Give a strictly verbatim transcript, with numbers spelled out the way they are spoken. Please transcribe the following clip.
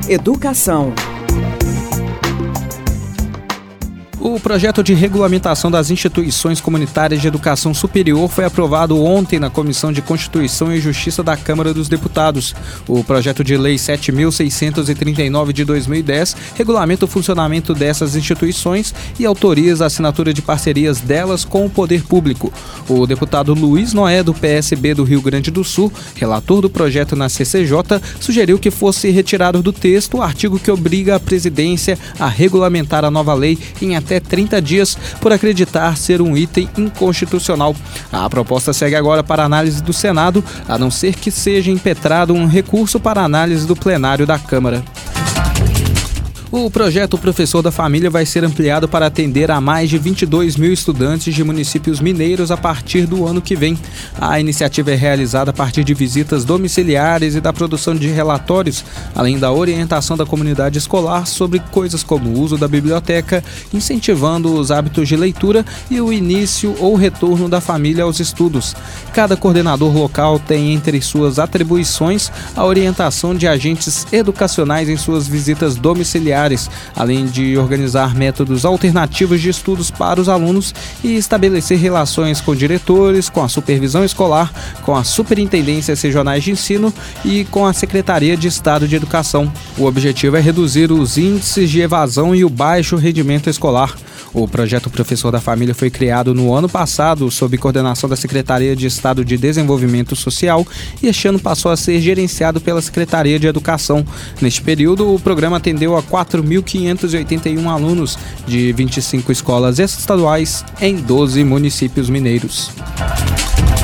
Educação. O projeto de regulamentação das instituições comunitárias de educação superior foi aprovado ontem na Comissão de Constituição e Justiça da Câmara dos Deputados. O projeto de lei sete mil seiscentos e trinta e nove de dois mil e dez regulamenta o funcionamento dessas instituições e autoriza a assinatura de parcerias delas com o poder público. O deputado Luiz Noé, do P S B do Rio Grande do Sul, relator do projeto na C C J, sugeriu que fosse retirado do texto o artigo que obriga a presidência a regulamentar a nova lei em até trinta dias por acreditar ser um item inconstitucional. A proposta segue agora para análise do Senado, a não ser que seja impetrado um recurso para análise do plenário da Câmara. O projeto Professor da Família vai ser ampliado para atender a mais de vinte e dois mil estudantes de municípios mineiros a partir do ano que vem. A iniciativa é realizada a partir de visitas domiciliares e da produção de relatórios, além da orientação da comunidade escolar sobre coisas como o uso da biblioteca, incentivando os hábitos de leitura e o início ou retorno da família aos estudos. Cada coordenador local tem entre suas atribuições a orientação de agentes educacionais em suas visitas domiciliares, além de organizar métodos alternativos de estudos para os alunos e estabelecer relações com diretores, com a supervisão escolar, com as superintendências regionais de ensino e com a Secretaria de Estado de Educação. O objetivo é reduzir os índices de evasão e o baixo rendimento escolar. O projeto Professor da Família foi criado no ano passado sob coordenação da Secretaria de Estado de Desenvolvimento Social e este ano passou a ser gerenciado pela Secretaria de Educação. Neste período, o programa atendeu a quatro mil quinhentos e oitenta e um alunos de vinte e cinco escolas estaduais em doze municípios mineiros.